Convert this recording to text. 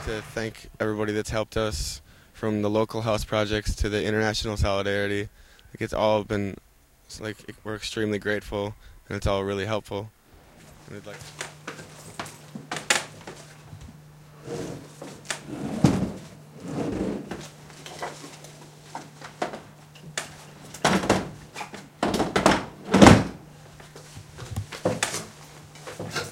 to thank everybody that's helped us, from the local house projects to the international solidarity. Like, it's all been, we're extremely grateful, and it's all really helpful. And we'd like